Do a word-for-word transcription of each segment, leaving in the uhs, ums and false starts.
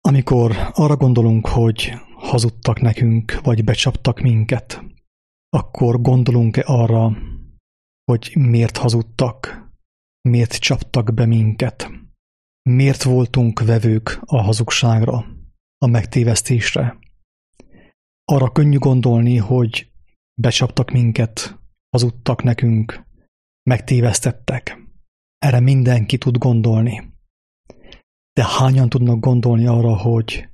Amikor arra gondolunk, hogy hazudtak nekünk, vagy becsaptak minket, akkor gondolunk-e arra, hogy miért hazudtak, miért csaptak be minket, miért voltunk vevők a hazugságra, a megtévesztésre. Arra könnyű gondolni, hogy becsaptak minket, hazudtak nekünk, megtévesztettek. Erre mindenki tud gondolni. De hányan tudnak gondolni arra, hogy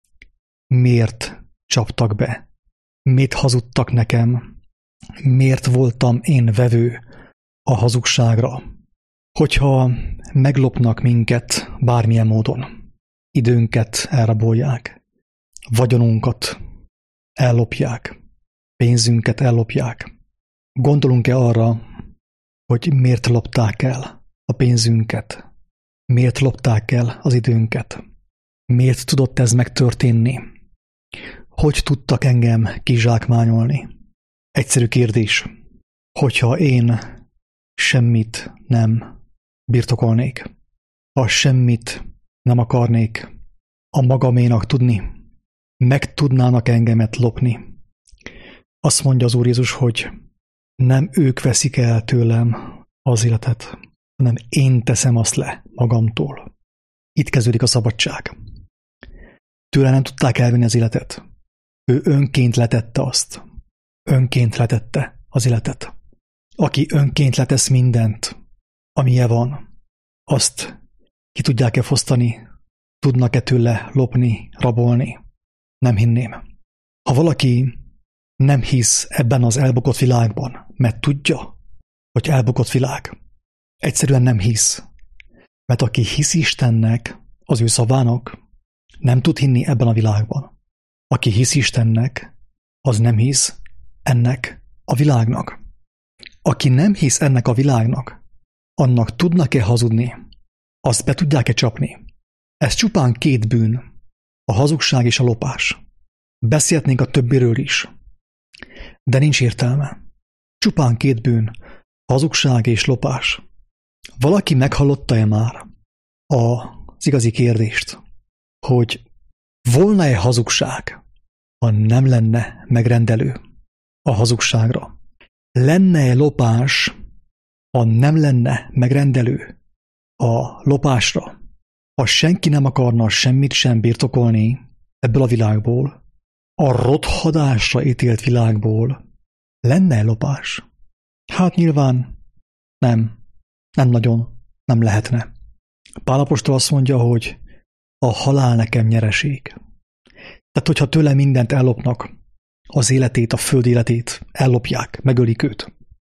miért csaptak be, mit hazudtak nekem, miért voltam én vevő a hazugságra? Hogyha meglopnak minket bármilyen módon, időnket elrabolják, vagyonunkat ellopják, pénzünket ellopják, gondolunk-e arra, hogy miért lopták el a pénzünket, miért lopták el az időnket, miért tudott ez megtörténni, hogy tudtak engem kizsákmányolni? Egyszerű kérdés, hogyha én semmit nem birtokolnék, ha semmit nem akarnék a magaménak tudni, meg tudnának engemet lopni. Azt mondja az Úr Jézus, hogy nem ők veszik el tőlem az életet, hanem én teszem azt le magamtól. Itt kezdődik a szabadság. Tőle nem tudták elvenni az életet. Ő önként letette azt. Önként letette az életet. Aki önként letesz mindent, amilyen van, azt ki tudják-e fosztani, tudnak-e tőle lopni, rabolni? Nem hinném. Ha valaki nem hisz ebben az elbukott világban, mert tudja, hogy elbukott világ, egyszerűen nem hisz. Mert aki hisz Istennek, az ő szavának, nem tud hinni ebben a világban. Aki hisz Istennek, az nem hisz ennek a világnak. Aki nem hisz ennek a világnak, annak tudnak-e hazudni? Azt be tudják-e csapni? Ez csupán két bűn, a hazugság és a lopás. Beszélhetnénk a többiről is, de nincs értelme. Csupán két bűn, hazugság és lopás. Valaki meghallotta-e már az igazi kérdést, hogy volna-e hazugság, ha nem lenne megrendelő a hazugságra? Lenne-e lopás, ha nem lenne megrendelő a lopásra? Ha senki nem akarna semmit sem birtokolni ebből a világból, a rothadásra ítélt világból, lenne-e lopás? Hát nyilván nem. Nem nagyon, nem lehetne. Pál apostol azt mondja, hogy a halál nekem nyereség. Tehát, hogyha tőle mindent ellopnak, az életét, a föld életét ellopják, megölik őt.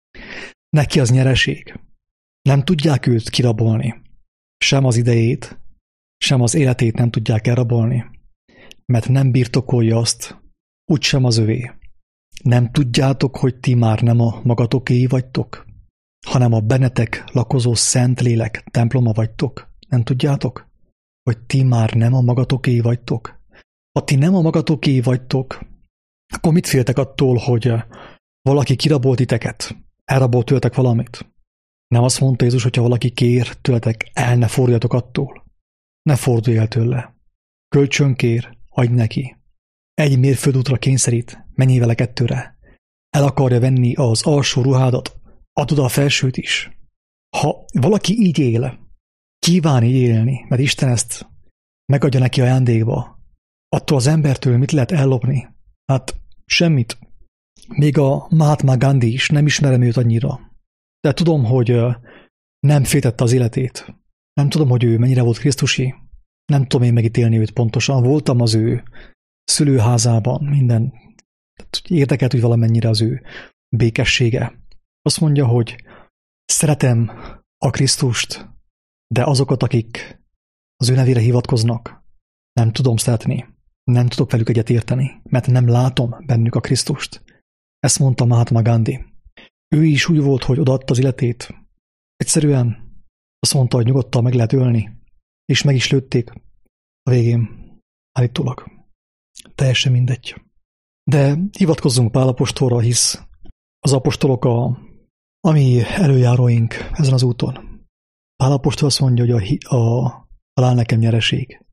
Neki az nyereség. Nem tudják őt kirabolni. Sem az idejét, sem az életét nem tudják elrabolni, mert nem birtokolja azt, úgysem az övé. Nem tudjátok, hogy ti már nem a magatokéi vagytok, hanem a bennetek lakozó Szentlélek temploma vagytok. Nem tudjátok, hogy ti már nem a magatokéi vagytok? Ha ti nem a magatokéi vagytok, akkor mit féltek attól, hogy valaki kirabolt titeket, elrabolt tőletek valamit? Nem azt mondta Jézus, hogyha valaki kér tőletek, el ne forduljatok attól. Ne fordulj el tőle. Kölcsön kér, adj neki. Egy mérföldútra kényszerít, menjél vele kettőre. El akarja venni az alsó ruhádat, adod a felsőt is. Ha valaki így él, kíván így élni, mert Isten ezt megadja neki ajándékba, attól az embertől mit lehet ellopni? Hát semmit. Még a Mahatma Gandhi is, nem ismerem őt annyira. De tudom, hogy nem féltette az életét. Nem tudom, hogy ő mennyire volt krisztusi. Nem tudom én megítélni őt pontosan. Voltam az ő szülőházában, minden. Érdekelt, hogy valamennyire az ő békessége. Azt mondja, hogy szeretem a Krisztust, de azokat, akik az ő nevére hivatkoznak, nem tudom szeretni. Nem tudok velük egyet érteni, mert nem látom bennük a Krisztust. Ezt mondta Mahatma Gandhi. Ő is úgy volt, hogy odaadta az életét. Egyszerűen azt mondta, hogy nyugodtan meg lehet ölni, és meg is lőtték a végén állítólag. Teljesen mindegy. De hivatkozzunk Pál apostolra, hisz az apostolok a, a mi előjáróink ezen az úton. Pál apostol azt mondja, hogy a, a halál nekem nyereség.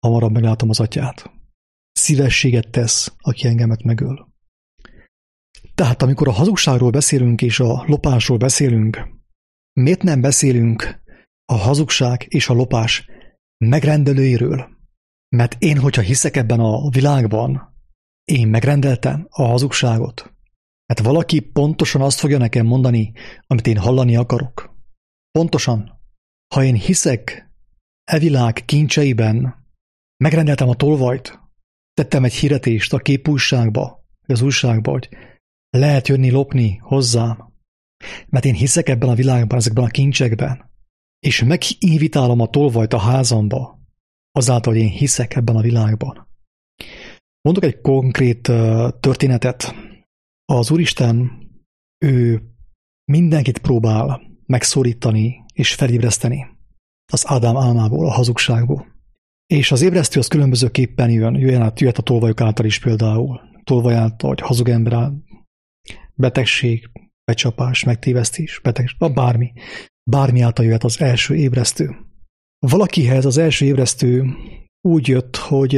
hamarabb meglátom az atyát. Szívességet tesz, aki engemet megöl. Tehát amikor a hazugságról beszélünk és a lopásról beszélünk, miért nem beszélünk a hazugság és a lopás megrendelőiről? Mert én, hogyha hiszek ebben a világban, én megrendeltem a hazugságot. Hát valaki pontosan azt fogja nekem mondani, amit én hallani akarok. Pontosan, ha én hiszek e világ kincseiben, megrendeltem a tolvajt, tettem egy hirdetést a képújságba, az újságba, hogy lehet jönni lopni hozzám, mert én hiszek ebben a világban, ezekben a kincsekben, és meginvitálom a tolvajt a házamba, azáltal, hogy én hiszek ebben a világban. Mondok egy konkrét történetet. Az Úristen, ő mindenkit próbál megszólítani és felébreszteni az Ádám álmából, a hazugságból. És az ébresztő az különbözőképpen jön, jöjjön át, jöhet a tolvajok által is például. Tolvaj által, vagy hazug ember által, betegség, becsapás, megtévesztés, betegség, bármi. Bármi által jöhet az első ébresztő. Valakihez az első ébresztő úgy jött, hogy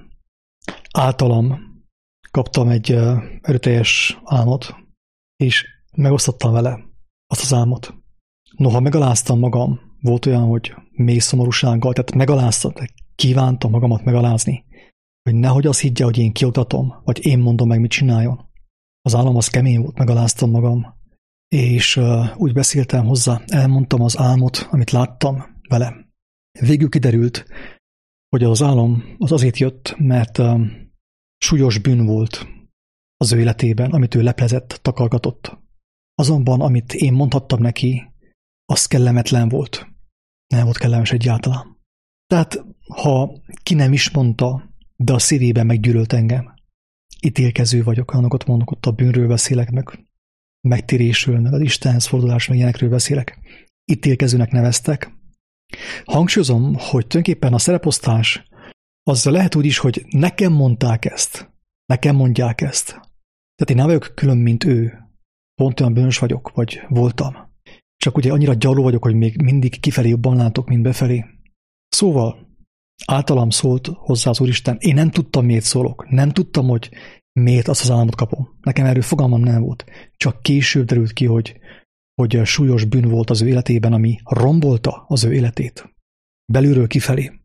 általam kaptam egy erőteljes álmot, és megosztottam vele azt az álmot. Noha megaláztam magam, volt olyan, hogy mély szomorúsággal, tehát megaláztam, kívántam magamat megalázni, hogy nehogy azt higgye, hogy én kioktatom, vagy én mondom meg, mit csináljon. Az álom az kemény volt, megaláztam magam, és úgy beszéltem hozzá, elmondtam az álmot, amit láttam vele. Végül kiderült, hogy az álom az azért jött, mert súlyos bűn volt az ő életében, amit ő leplezett, takargatott. Azonban, amit én mondhattam neki, az kellemetlen volt. Nem volt kellemes egyáltalán. Tehát, ha ki nem is mondta, de a szívében meggyűlölt engem. Ítélkező vagyok, olyanokat mondok, ott a bűnről beszélek, meg megtérésről, meg az Istenhez fordulás, meg ilyenekről beszélek. Ítélkezőnek neveztek. Hangsúlyozom, hogy tulajdonképpen a szereposztás az lehet úgy is, hogy nekem mondták ezt, nekem mondják ezt. Tehát én nem vagyok külön, mint ő. Pont olyan bűnös vagyok, vagy voltam. Csak ugye annyira gyarló vagyok, hogy még mindig kifelé jobban látok, mint befelé. Szóval általam szólt hozzá az Úristen. Én nem tudtam, miért szólok. Nem tudtam, hogy miért azt az álmot kapom. Nekem erről fogalmam nem volt. Csak később derült ki, hogy, hogy súlyos bűn volt az ő életében, ami rombolta az ő életét. Belülről kifelé.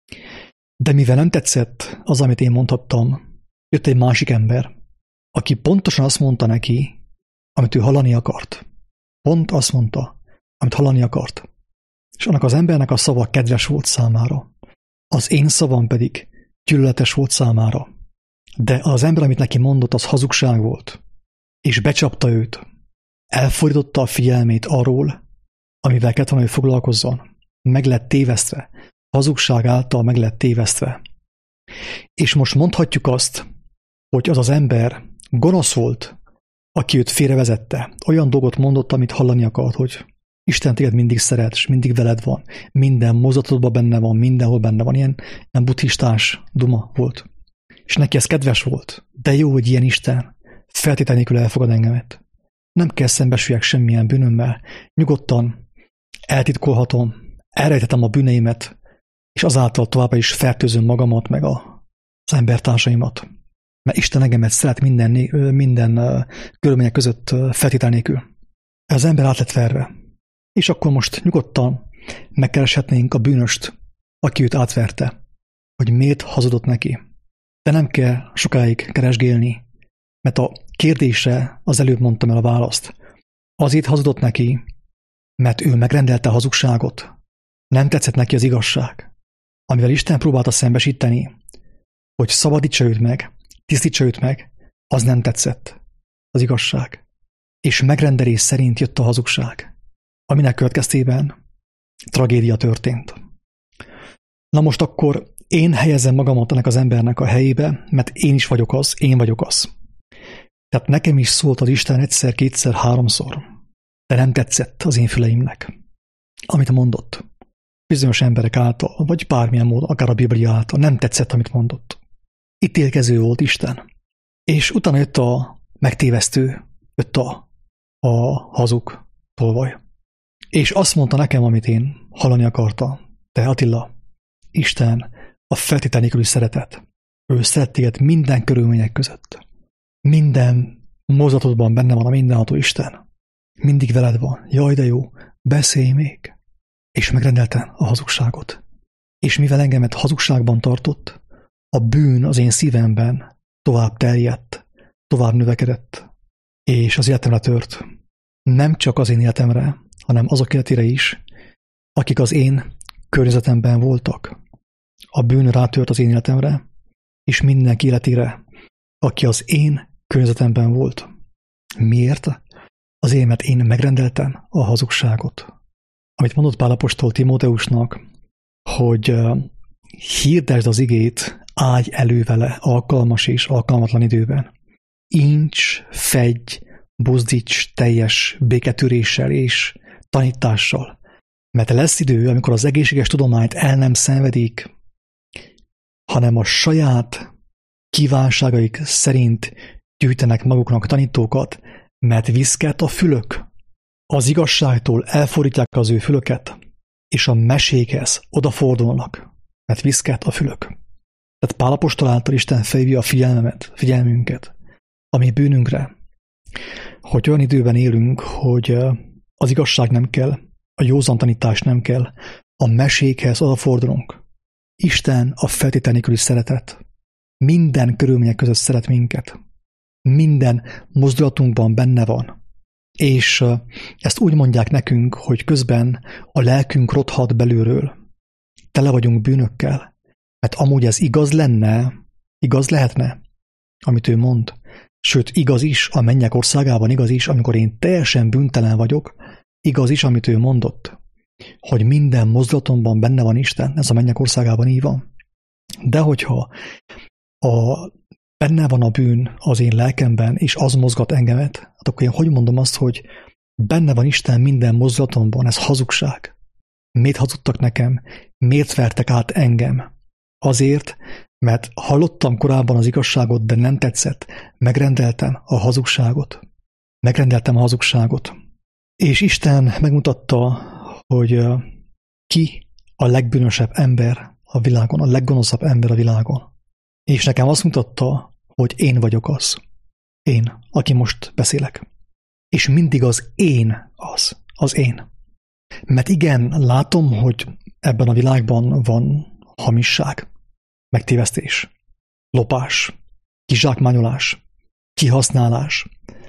De mivel nem tetszett az, amit én mondhattam, jött egy másik ember, aki pontosan azt mondta neki, amit ő hallani akart. Pont azt mondta, amit hallani akart. És annak az embernek a szava kedves volt számára. Az én szavam pedig gyűlöletes volt számára. De az ember, amit neki mondott, az hazugság volt. És becsapta őt. Elfordította a figyelmét arról, amivel kellett volna, hogy foglalkozzon. Meg lett tévesztve. Hazugság által meg lett tévesztve. És most mondhatjuk azt, hogy az az ember gonosz volt, aki őt félrevezette. Olyan dolgot mondott, amit hallani akart, hogy Isten téged mindig szeret, és mindig veled van. Minden mozdulatodban benne van, mindenhol benne van. Ilyen, ilyen buddhistás duma volt. És neki ez kedves volt. De jó, hogy ilyen Isten feltétel nélkül elfogad engemet. Nem kell szembesüljek semmilyen bűnömmel. Nyugodtan eltitkolhatom, elrejtetem a bűneimet, és azáltal továbbá is fertőzöm magamat, meg a, az embertársaimat. Mert Isten engemet szeret minden, minden körülmények között feltétel nélkül. Az ember át lett verve. És akkor most nyugodtan megkereshetnénk a bűnöst, aki őt átverte, hogy miért hazudott neki. De nem kell sokáig keresgélni, mert a kérdésre az előbb mondtam el a választ. Azért hazudott neki, mert ő megrendelte a hazugságot. Nem tetszett neki az igazság, amivel Isten próbálta szembesíteni, hogy szabadítsa őt meg, tisztítsa őt meg, az nem tetszett, az igazság. És megrendelés szerint jött a hazugság, aminek következtében tragédia történt. Na most akkor én helyezem magamat ennek az embernek a helyébe, mert én is vagyok az, én vagyok az. Tehát nekem is szólt az Isten egyszer, kétszer, háromszor, de nem tetszett az én füleimnek, amit mondott. Bizonyos emberek által, vagy bármilyen módon, akár a Biblia által, nem tetszett, amit mondott. Ítélkező volt Isten. És utána jött a megtévesztő, jött a, a hazug tolvaj. És azt mondta nekem, amit én hallani akartam. Te Attila, Isten a feltétel nélküli szeretet. Ő szeret téged minden körülmények között. Minden mozdulatodban benne van a mindenható Isten. Mindig veled van. Jaj, de jó, beszélj még. És megrendelte a hazugságot. És mivel engemet hazugságban tartott, a bűn az én szívemben tovább terjedt, tovább növekedett, és az életemre tört. Nem csak az én életemre, hanem azok életére is, akik az én környezetemben voltak. A bűn rátört az én életemre, és mindenki életére, aki az én környezetemben volt. Miért? Azért, mert én megrendeltem a hazugságot. Amit mondott Pál apostol Timóteusnak, hogy hirdesd az igét, állj elő vele alkalmas és alkalmatlan időben. Incs, fedj, buzdíts teljes béketűréssel és tanítással. Mert lesz idő, amikor az egészséges tudományt el nem szenvedik, hanem a saját kívánságaik szerint gyűjtenek maguknak tanítókat, mert viszket a fülök. Az igazságtól elfordítják az ő fülöket, és a mesékhez odafordulnak, mert viszket a fülök. Tehát Pál apostol által Isten felhívja a figyelmemet, figyelmünket, ami bűnünkre, hogy olyan időben élünk, hogy az igazság nem kell, a józan tanítás nem kell, a mesékhez odafordulunk. Isten a feltétel nélküli szeretet. Minden körülmények között szeret minket. Minden mozdulatunkban benne van. És ezt úgy mondják nekünk, hogy közben a lelkünk rothat belülről. Tele vagyunk bűnökkel. Mert amúgy ez igaz lenne, igaz lehetne, amit ő mond. Sőt, igaz is, a mennyek országában igaz is, amikor én teljesen bűntelen vagyok, igaz is, amit ő mondott, hogy minden mozdulatomban benne van Isten, ez a mennyek országában így van. De hogyha a, benne van a bűn az én lelkemben, és az mozgat engemet, hát akkor én hogy mondom azt, hogy benne van Isten minden mozdulatomban, ez hazugság. Miért hazudtak nekem? Miért vertek át engem? Azért, mert hallottam korábban az igazságot, de nem tetszett. Megrendeltem a hazugságot. Megrendeltem a hazugságot. És Isten megmutatta, hogy ki a legbűnösebb ember a világon, a leggonoszabb ember a világon. És nekem azt mutatta, hogy én vagyok az. Én, aki most beszélek. És mindig az én az. Az én. Mert igen, látom, hogy ebben a világban van hamisság, megtévesztés, lopás, kizsákmányolás, kihasználás,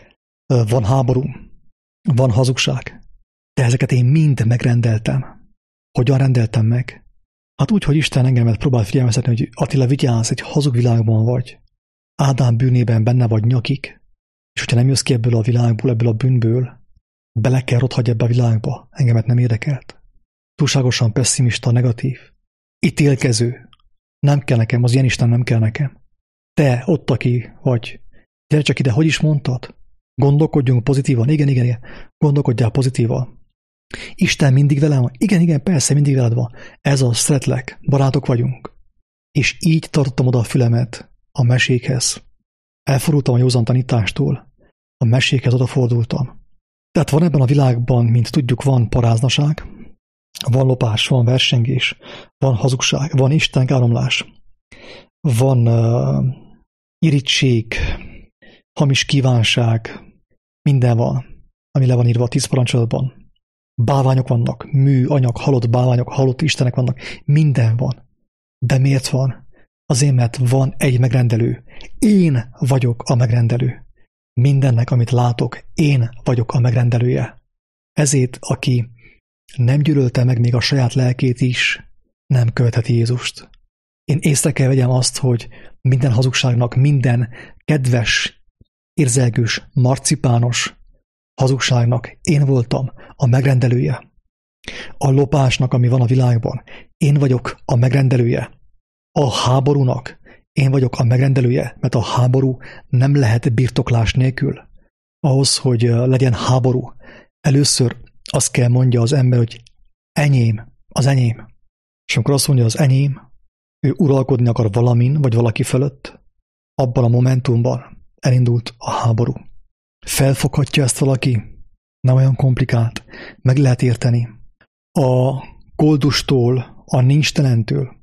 van háború, van hazugság, de ezeket én mind megrendeltem. Hogyan rendeltem meg? Hát úgy, hogy Isten engemet próbál figyelmeztetni, hogy Attila, vigyázz, egy hazug világban vagy. Ádám bűnében benne vagy nyakig, és hogyha nem jössz ki ebből a világból, ebből a bűnből, bele kell rothadj ebbe a világba, engemet nem érdekelt. Túlságosan pesszimista, negatív, ítélkező. Nem kell nekem, az ilyen Isten nem kell nekem. Te, ott, aki vagy, gyere csak ide, hogy is mondtad? Gondolkodjunk pozitívan, igen, igen, igen. Gondolkodjál pozitívan. Isten mindig velem van. Igen, igen, persze, mindig veled van. Ez a szeretlek, barátok vagyunk. És így tartottam oda a fülemet a mesékhez. Elfordultam a józan tanítástól. A mesékhez odafordultam. Tehát van ebben a világban, mint tudjuk, van paráznaság, van lopás, van versengés, van hazugság, van istenkáromlás, van uh, irigység, hamis kívánság, minden van, ami le van írva a tíz parancsolatban. Bálványok vannak, mű, anyag, halott bálványok, halott istenek vannak, minden van. De miért van? Azért, mert van egy megrendelő. Én vagyok a megrendelő. Mindennek, amit látok, én vagyok a megrendelője. Ezért, aki nem gyűlölte meg még a saját lelkét is, nem követheti Jézust. Én észre kell vegyem azt, hogy minden hazugságnak, minden kedves, érzelgős, marcipános hazugságnak én voltam a megrendelője. A lopásnak, ami van a világban, én vagyok a megrendelője. A háborúnak én vagyok a megrendelője, mert a háború nem lehet birtoklás nélkül. Ahhoz, hogy legyen háború, először azt kell mondja az ember, hogy enyém, az enyém. És amikor azt mondja az enyém, ő uralkodni akar valamin, vagy valaki fölött, abban a momentumban elindult a háború. Felfoghatja ezt valaki? Nem olyan komplikált. Meg lehet érteni. A koldustól, a nincstelentől,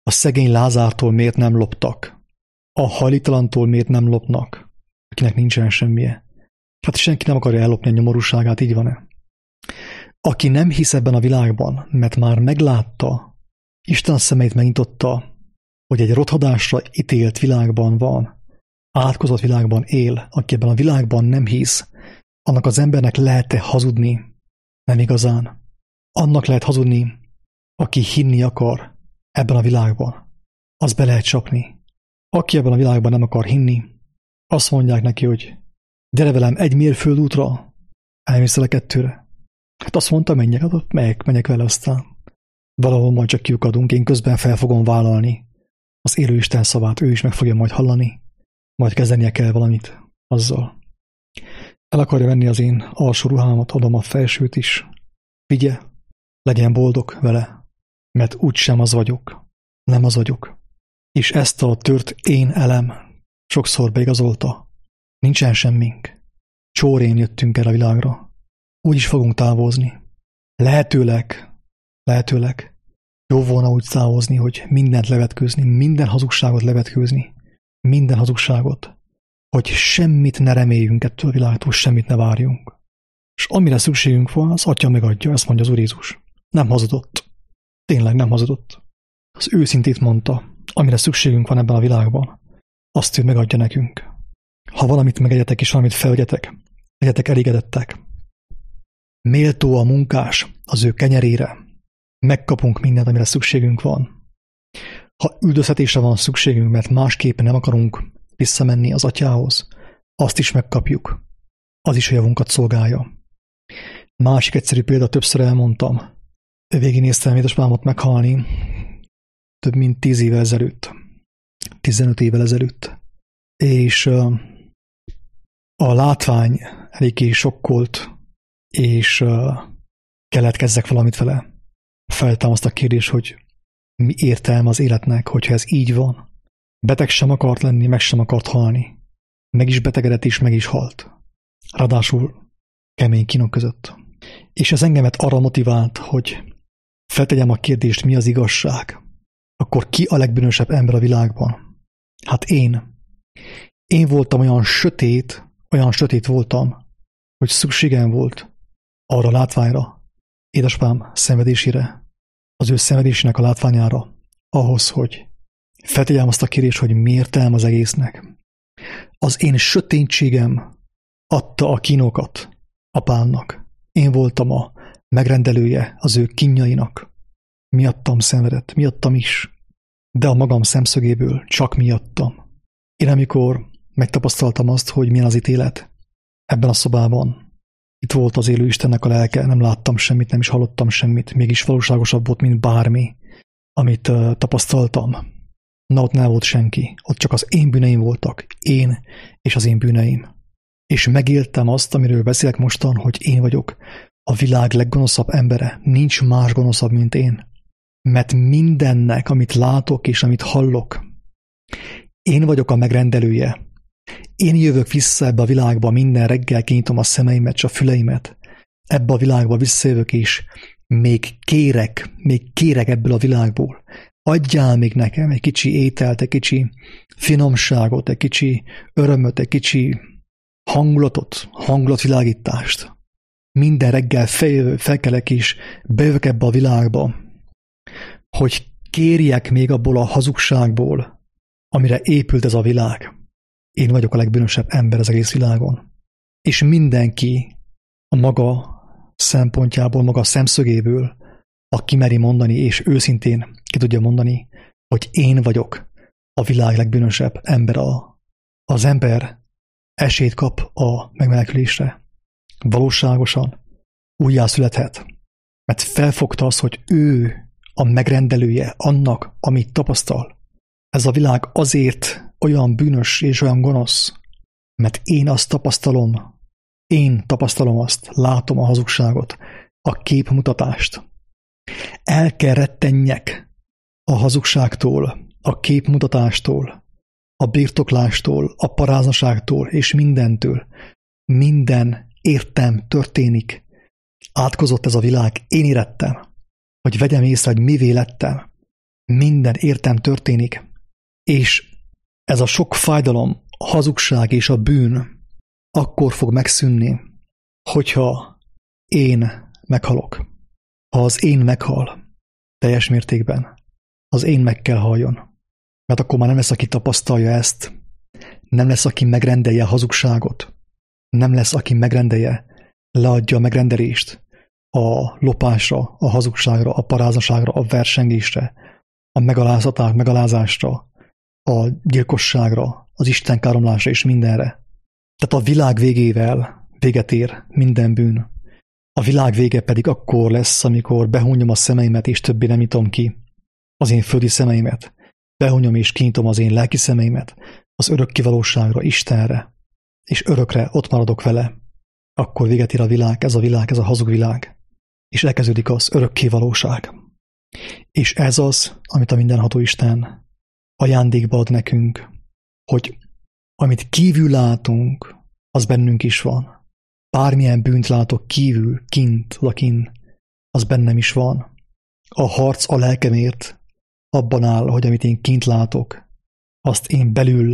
A szegény Lázártól miért nem loptak? A hajlítalantól miért nem lopnak? Akinek nincsen semmije. Hát senki nem akarja ellopni a nyomorúságát, így van-e? Aki nem hisz ebben a világban, mert már meglátta, Isten szemeit megnyitotta, hogy egy rothadásra ítélt világban van, átkozott világban él, aki ebben a világban nem hisz, annak az embernek lehet-e hazudni? Nem igazán. Annak lehet hazudni, aki hinni akar ebben a világban. Az be lehet csapni. Aki ebben a világban nem akar hinni, azt mondják neki, hogy gyere velem egy mérföld útra, elmész el a kettőre. Hát azt mondta, menjek, hát megyek, menjek vele, aztán valahol majd csak kiukadunk, én közben fel fogom vállalni az élő Isten szavát, ő is meg fogja majd hallani, majd kezdenie kell valamit azzal. El akarja venni az én alsó ruhámat, adom a felsőt is. Vigye, legyen boldog vele, mert úgysem az vagyok, nem az vagyok. És ezt a tört én elem sokszor beigazolta. Nincsen semmink. Csórén jöttünk erre a világra. Úgy is fogunk távozni. Lehetőleg, lehetőleg jó volna úgy távozni, hogy mindent levetkőzni, minden hazugságot levetkőzni, minden hazugságot, hogy semmit ne reméljünk ettől a világtól, semmit ne várjunk. És amire szükségünk van, az Atya megadja, ezt mondja az Úr Jézus. Nem hazudott. Tényleg nem hazudott. Az őszintét mondta, amire szükségünk van ebben a világban, azt ő megadja nekünk. Ha valamit megegyetek és valamit felvegyetek, legyetek elégedettek. Méltó a munkás az ő kenyerére. Megkapunk mindent, amire szükségünk van. Ha üldöztetésre van szükségünk, mert másképpen nem akarunk visszamenni az Atyához, azt is megkapjuk. Az is a javunkat szolgálja. Másik egyszerű példa, többször elmondtam. Végignéztem édesapámat meghalni több mint tíz évvel ezelőtt. tizenöt évvel ezelőtt. És uh, a látvány eléggé sokkolt, és uh, kellett kezdek valamit vele. Feltettem azt a kérdést, hogy mi értelme az életnek, hogyha ez így van. Beteg sem akart lenni, meg sem akart halni. Meg is betegedett és meg is halt. Ráadásul kemény kínok között. És ez engemet arra motivált, hogy feltegyem a kérdést, mi az igazság. Akkor ki a legbűnösebb ember a világban? Hát én. Én voltam olyan sötét, olyan sötét voltam, hogy szükségem volt arra a látványra, édesapám szenvedésére, az ő szenvedésének a látványára, ahhoz, hogy feltegyem azt a kérdést, hogy mi értelme az egésznek. Az én sötétségem adta a kínokat apámnak. Én voltam a megrendelője az ő kínjainak. Miattam szenvedett, miattam is, de a magam szemszögéből csak miattam. Én amikor megtapasztaltam azt, hogy milyen az ítélet ebben a szobában, itt volt az élő Istennek a lelke, nem láttam semmit, nem is hallottam semmit, mégis valóságosabb volt, mint bármi, amit uh, tapasztaltam. Na, ott nem volt senki, ott csak az én bűneim voltak, én és az én bűneim. És megéltem azt, amiről beszélek mostan, hogy én vagyok a világ leggonoszabb embere, nincs más gonoszabb, mint én. Mert mindennek, amit látok és amit hallok, én vagyok a megrendelője. Én jövök vissza ebbe a világba, minden reggel kinyitom a szemeimet és a füleimet. Ebbe a világba visszajövök, és még kérek, még kérek ebből a világból. Adjál még nekem egy kicsi ételt, egy kicsi finomságot, egy kicsi örömöt, egy kicsi hangulatot, hangulatvilágítást. Minden reggel fel, felkelek és bejövök ebbe a világba, hogy kérjek még abból a hazugságból, amire épült ez a világ. Én vagyok a legbűnösebb ember az egész világon. És mindenki a maga szempontjából, maga szemszögéből, aki meri mondani, és őszintén ki tudja mondani, hogy én vagyok a világ legbűnösebb ember. A, az ember esélyt kap a megmenekülésre. Valóságosan újjászülethet, mert felfogta azt, hogy ő a megrendelője annak, amit tapasztal. Ez a világ azért olyan bűnös és olyan gonosz, mert én azt tapasztalom, én tapasztalom azt, látom a hazugságot, a képmutatást. El kell rettenjek a hazugságtól, a képmutatástól, a birtoklástól, a paráznaságtól és mindentől. Minden értem történik. Átkozott ez a világ, én érettem, hogy vegyem észre, hogy mivé lettem. minden értem történik, és ez a sok fájdalom, a hazugság és a bűn akkor fog megszűnni, hogyha én meghalok. Ha az én meghal teljes mértékben, az én meg kell haljon. Mert akkor már nem lesz, aki tapasztalja ezt, nem lesz, aki megrendelje a hazugságot, nem lesz, aki megrendelje, leadja a megrendelést a lopásra, a hazugságra, a paráznaságra, a versengésre, a megalázatás, megalázásra, a gyilkosságra, az istenkáromlásra és mindenre. Tehát a világ végével véget ér minden bűn. A világ vége pedig akkor lesz, amikor behúnyom a szemeimet, és többé nem nyitom ki az én földi szemeimet. Behúnyom és kinyitom az én lelki szemeimet az örökké valóságra, Istenre, és örökre ott maradok vele. Akkor véget ér a világ, ez a világ, ez a hazug világ, és elkezdődik az örökké valóság. És ez az, amit a mindenható Isten ajándékba ad nekünk, hogy amit kívül látunk, az bennünk is van. Bármilyen bűnt látok kívül, kint, lakin, az bennem is van. A harc a lelkemért abban áll, hogy amit én kint látok, azt én belül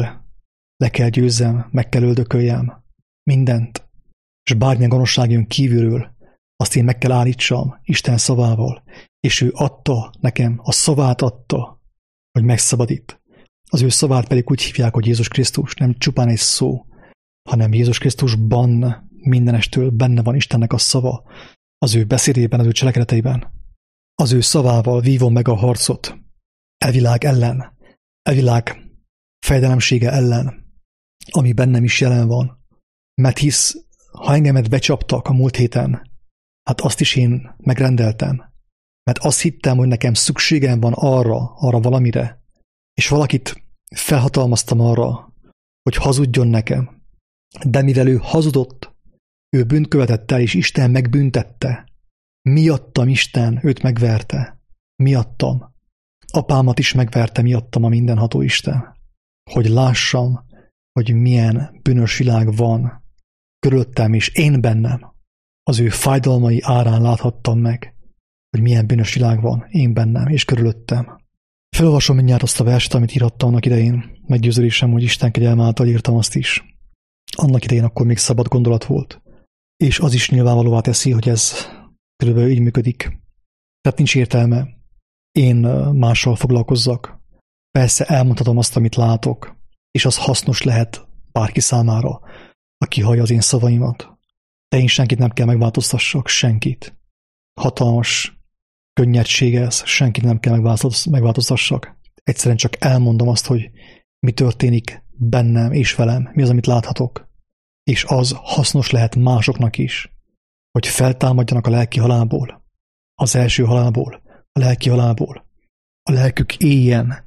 le kell győzzem, meg kell öldököljem mindent, és bármilyen gonoszság jön kívülről, azt én meg kell állítsam Isten szavával, és ő adta nekem, a szavát adta, hogy megszabadít. Az ő szavát pedig úgy hívják, hogy Jézus Krisztus, nem csupán egy szó, hanem Jézus Krisztusban mindenestől benne van Istennek a szava, az ő beszédében, az ő cselekedeteiben. Az ő szavával vívom meg a harcot, e világ ellen, e világ fejdelemsége ellen, ami bennem is jelen van. Mert hisz, ha engemet becsaptak a múlt héten, hát azt is én megrendeltem, mert azt hittem, hogy nekem szükségem van arra, arra valamire, és valakit felhatalmaztam arra, hogy hazudjon nekem. De mivel ő hazudott, ő bűnt követett el, és Isten megbüntette. Miattam Isten őt megverte. Miattam. Apámat is megverte miattam a mindenható Isten. Hogy lássam, hogy milyen bűnös világ van körülöttem, és én bennem. Az ő fájdalmai árán láthattam meg, hogy milyen bűnös világ van én bennem és körülöttem. Felolvasom mindjárt azt a verset, amit írhattam annak idején. Meggyőződésem, hogy Isten kegyelme által írtam azt is. Annak idején akkor még szabad gondolat volt. És az is nyilvánvalóvá teszi, hogy ez körülbelül így működik. Tehát nincs értelme én mással foglalkozzak. Persze elmondhatom azt, amit látok, és az hasznos lehet bárki számára, aki hallja az én szavaimat. De én senkit nem kell megváltoztassak, senkit. Hatalmas könnyedség ez, senkit nem kell megváltoztassak. Egyszerűen csak elmondom azt, hogy mi történik bennem és velem, mi az, amit láthatok. És az hasznos lehet másoknak is, hogy feltámadjanak a lelki halálból, az első halálból, a lelki halálból. A lelkük éljen,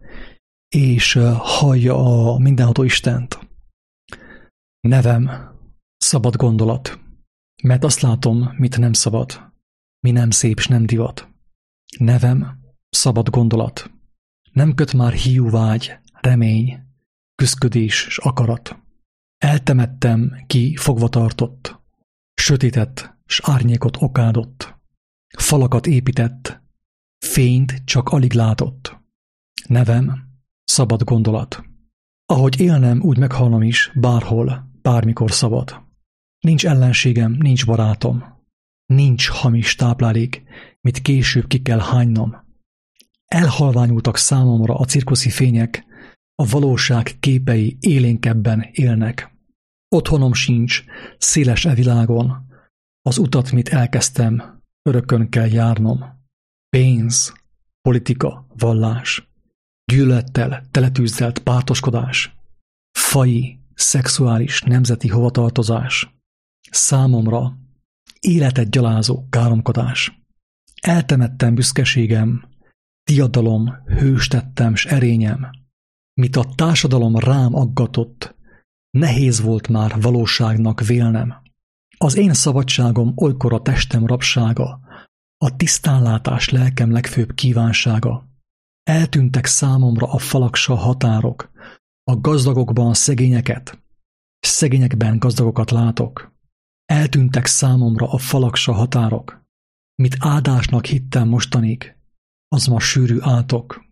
és hallja a mindenható Istent. Nevem szabad gondolat, mert azt látom, mit nem szabad, mi nem szép s nem divat. Nevem szabad gondolat, nem köt már hiú vágy, remény, küszködés s akarat. Eltemettem, ki fogva tartott, sötétet s árnyékot okádott, falakat épített, fényt csak alig látott. Nevem szabad gondolat. Ahogy élnem, úgy meghalnom is, bárhol, bármikor szabad. Nincs ellenségem, nincs barátom, nincs hamis táplálék, mit később ki kell hánynom. Elhalványultak számomra a cirkuszi fények, a valóság képei élénkebben élnek. Otthonom sincs, széles e világon, az utat, mit elkezdtem, örökön kell járnom. Pénz, politika, vallás, gyűlölettel teletűzdelt pártoskodás, faji, szexuális, nemzeti hovatartozás, számomra életet gyalázó káromkodás. Eltemettem büszkeségem, diadalom, hős tettem s erényem, mit a társadalom rám aggatott, nehéz volt már valóságnak vélnem. Az én szabadságom olykor a testem rabsága, a tisztánlátás lelkem legfőbb kívánsága. Eltűntek számomra a falaksa határok, a gazdagokban szegényeket, szegényekben gazdagokat látok. Eltűntek számomra a falaksa határok, mit áldásnak hittem mostanig, az ma sűrű átok.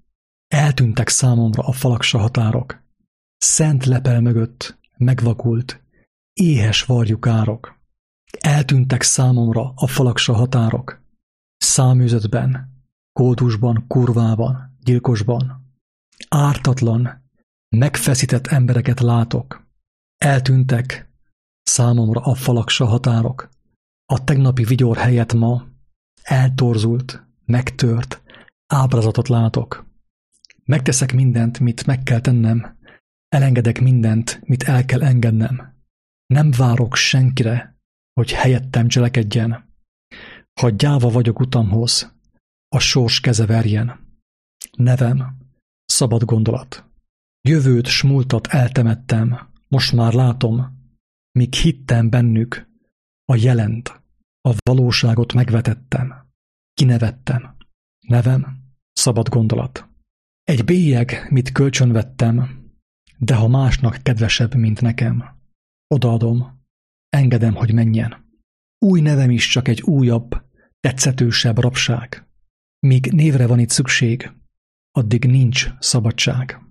Eltűntek számomra a falaksa határok. Szent lepel mögött megvakult, éhes varjuk árok. Eltűntek számomra a falaksa határok. Száműzetben, kódusban, kurvában, gyilkosban. Ártatlan, megfeszített embereket látok. Eltűntek számomra a falaksa határok. A tegnapi vigyor helyett ma eltorzult, megtört ábrázatot látok. Megteszek mindent, mit meg kell tennem, elengedek mindent, mit el kell engednem. Nem várok senkire, hogy helyettem cselekedjen. Ha gyáva vagyok utamhoz, a sors keze verjen. Nevem, szabad gondolat. Jövőt s múltat eltemettem, most már látom, míg hittem bennük, a jelent, a valóságot megvetettem, kinevettem. Nevem, szabad gondolat. Egy bélyeg, mit kölcsönvettem, de ha másnak kedvesebb, mint nekem, odaadom, engedem, hogy menjen. Új nevem is csak egy újabb, tetszetősebb rabság. Míg névre van itt szükség, addig nincs szabadság.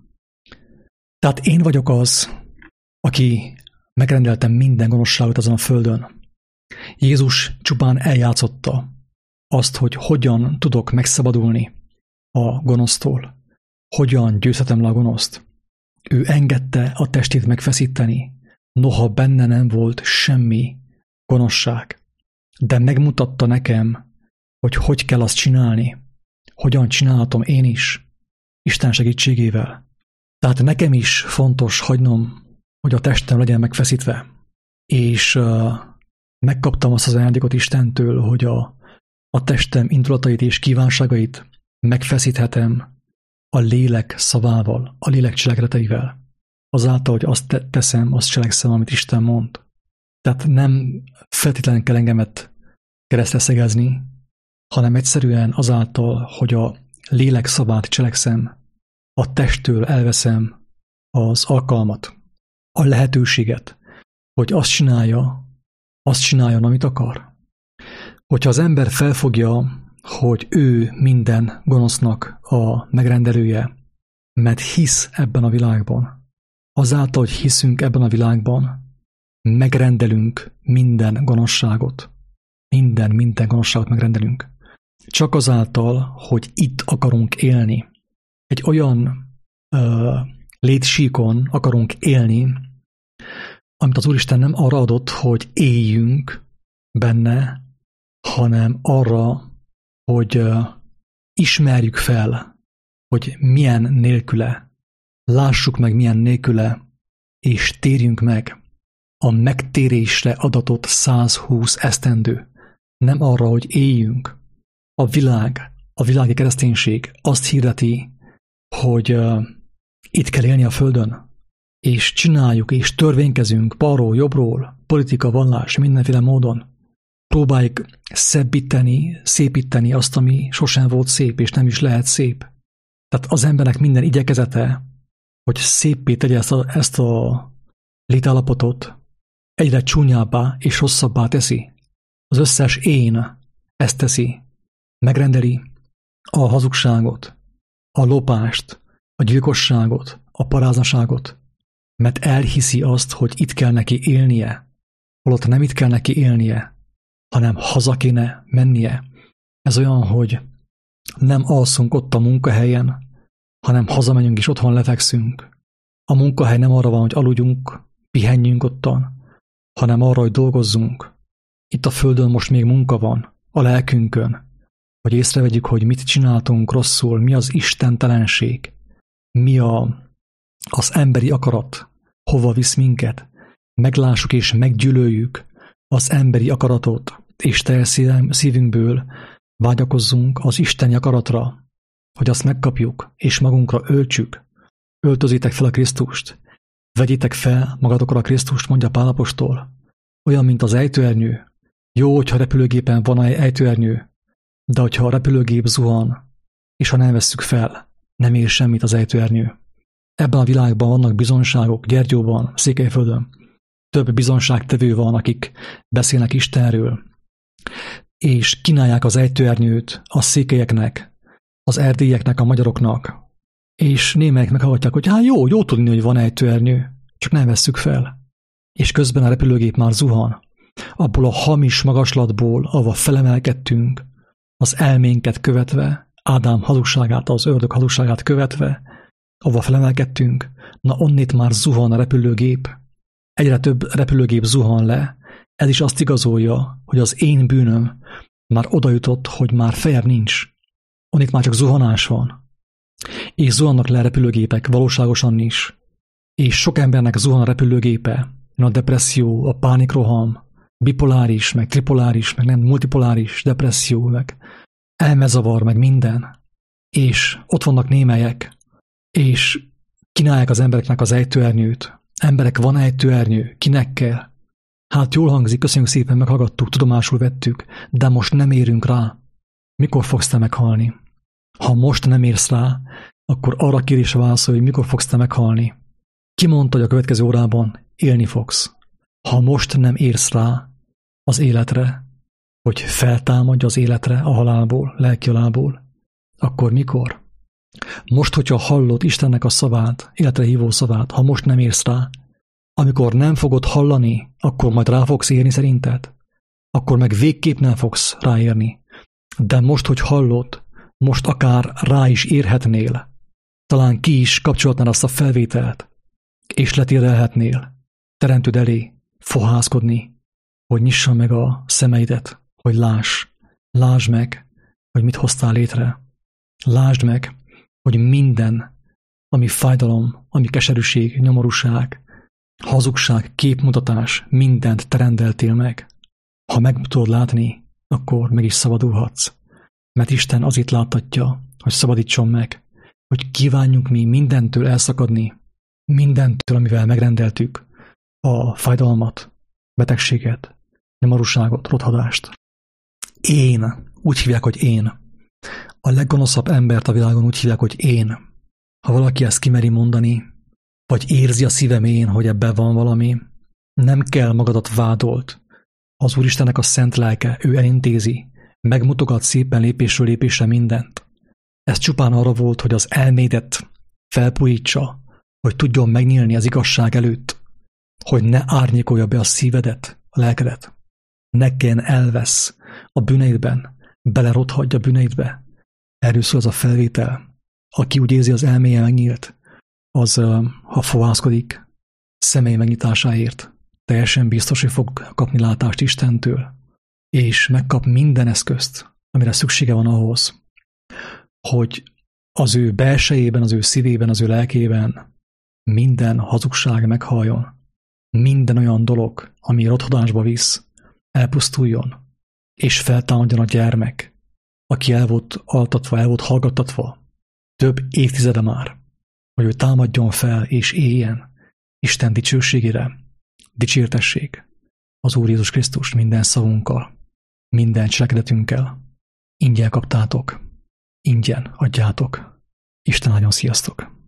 Tehát én vagyok az, aki megrendeltem minden gonoszságot azon a földön. Jézus csupán eljátszotta azt, hogy hogyan tudok megszabadulni a gonosztól, hogyan győzhetem le a gonoszt. Ő engedte a testét megfeszíteni, noha benne nem volt semmi gonoszság, de megmutatta nekem, hogy hogy kell azt csinálni, hogyan csinálhatom én is, Isten segítségével. Tehát nekem is fontos hagynom, hogy a testem legyen megfeszítve, és uh, megkaptam azt az ajándékot Istentől, hogy a, a testem indulatait és kívánságait megfeszíthetem a lélek szavával, a lélek cselekedeteivel. Azáltal, hogy azt te- teszem, azt cselekszem, amit Isten mond. Tehát nem feltétlenül kell engemet keresztre szegezni, hanem egyszerűen azáltal, hogy a lélek szavát cselekszem, a testtől elveszem az alkalmat, a lehetőséget, hogy azt csinálja, azt csináljon, amit akar. Hogyha az ember felfogja, hogy ő minden gonosznak a megrendelője, mert hisz ebben a világban, azáltal, hogy hiszünk ebben a világban, megrendelünk minden gonoszságot. Minden, minden gonoszságot megrendelünk. Csak azáltal, hogy itt akarunk élni, egy olyan uh, létsíkon akarunk élni, amit az Úristen nem arra adott, hogy éljünk benne, hanem arra, hogy uh, ismerjük fel, hogy milyen nélküle, lássuk meg milyen nélküle, és térjünk meg a megtérésre adatott százhúsz esztendő. Nem arra, hogy éljünk. A világ, a világi kereszténység azt hirdeti, hogy uh, itt kell élni a földön, és csináljuk, és törvénykezünk balról, jobbról, politika, vallás, mindenféle módon. Próbáljuk szebbíteni, szépíteni azt, ami sosem volt szép, és nem is lehet szép. Tehát az embernek minden igyekezete, hogy széppé tegye ezt a, ezt a létállapotot, egyre csúnyábbá és rosszabbá teszi. Az összes én ezt teszi. Megrendeli a hazugságot, a lopást, a gyilkosságot, a paráznaságot, mert elhiszi azt, hogy itt kell neki élnie, holott nem itt kell neki élnie, hanem haza kéne mennie. Ez olyan, hogy nem alszunk ott a munkahelyen, hanem hazamegyünk és otthon lefekszünk. A munkahely nem arra van, hogy aludjunk, pihenjünk ottan, hanem arra, hogy dolgozzunk. Itt a földön most még munka van, a lelkünkön, hogy észrevegyük, hogy mit csináltunk rosszul, mi az istentelenség, mi a, az emberi akarat, hova visz minket. Meglássuk és meggyűlöljük az emberi akaratot, és teljes szívünkből vágyakozzunk az isteni akaratra, hogy azt megkapjuk, és magunkra öltsük. Öltözétek fel a Krisztust, vegyétek fel magatokra a Krisztust, mondja Pál apostol. Olyan, mint az ejtőernyő. Jó, hogyha repülőgépen van ejtőernyő, de hogyha a repülőgép zuhan, és ha nem vesszük fel, nem ér semmit az ejtőernyő. Ebben a világban vannak bizonságok, Gyergyóban, Székelyföldön. Több bizonságtevő van, akik beszélnek Istenről, és kínálják az ejtőernyőt a székelyeknek, az erdélyeknek, a magyaroknak, És némelyek meghallgatják, hogy hát jó, jó tudni, hogy van ejtőernyő, csak nem vesszük fel. És közben a repülőgép már zuhan. Abból a hamis magaslatból, ahova felemelkedtünk, az elménket követve, Ádám hazugságát, az ördög hazugságát követve, ahova felemelkedtünk, na onnét már zuhan a repülőgép. Egyre több repülőgép zuhan le. Ez is azt igazolja, hogy az én bűnöm már oda jutott, hogy már fejem nincs. Onnét már csak zuhanás van. És zuhannak le repülőgépek, valóságosan is. És sok embernek zuhan a repülőgépe. A depresszió, a pánikroham, bipoláris, meg tripoláris, meg nem multipoláris depresszió, meg elmezavar, meg minden. És ott vannak némelyek, és kínálják az embereknek az ejtőernyőt. Emberek, van ejtőernyő, kinek kell? Hát jól hangzik, köszönjük szépen, meghallgattuk, tudomásul vettük, de most nem érünk rá. Mikor fogsz te meghalni? Ha most nem érsz rá, akkor arra kérésre válaszolj, hogy mikor fogsz te meghalni. Ki mondta, hogy a következő órában élni fogsz? Ha most nem érsz rá az életre, hogy feltámadj az életre a halálból, lelki halálból, akkor mikor? Most, hogyha hallod Istennek a szavát, életre hívó szavát, ha most nem érsz rá, amikor nem fogod hallani, akkor majd rá fogsz érni szerinted? Akkor meg végképp nem fogsz ráérni. De most, hogy hallod, most akár rá is érhetnél. Talán ki is kapcsolatnád azt a felvételt, és letérdelhetnél. Teremtőd elé fohászkodni, hogy nyissa meg a szemeidet, hogy láss. Lásd meg, hogy mit hoztál létre. Lásd meg, hogy minden, ami fájdalom, ami keserűség, nyomorúság, hazugság, képmutatás, mindent te rendeltél meg. Ha meg tudod látni, akkor meg is szabadulhatsz. Mert Isten azért láttatja, hogy szabadítson meg, hogy kívánjunk mi mindentől elszakadni, mindentől, amivel megrendeltük a fájdalmat, betegséget, nyomorúságot, rothadást. Én, úgy hívják, hogy én. A leggonoszabb embert a világon úgy hívják, hogy én. Ha valaki ezt kimeri mondani, vagy érzi a szíve mélyén, hogy ebben van valami, nem kell magadat vádolt. Az Úristennek a szent lelke, ő elintézi, megmutogat szépen lépésről lépésre mindent. Ez csupán arra volt, hogy az elmédet felpújítsa, hogy tudjon megnyílni az igazság előtt, hogy ne árnyékolja be a szívedet, a lelkedet. Ne kelljen elvesz a bűneidben, belerothagyja a bűneidbe. Erről szól az a felvétel. Aki úgy érzi, az elméje megnyílt, az, ha fohászkodik, személy megnyitásáért, teljesen biztos, hogy fog kapni látást Istentől, és megkap minden eszközt, amire szüksége van ahhoz, hogy az ő belsejében, az ő szívében, az ő lelkében minden hazugság meghaljon, minden olyan dolog, ami rothodásba visz, elpusztuljon, és feltámadjon a gyermek, aki el volt altatva, el volt hallgattatva több évtizede már, hogy ő támadjon fel és éljen Isten dicsőségére, dicsértessék az Úr Jézus Krisztus minden szavunkkal, minden cselekedetünkkel. Ingyen kaptátok, ingyen adjátok. Isten áldjon, sziasztok!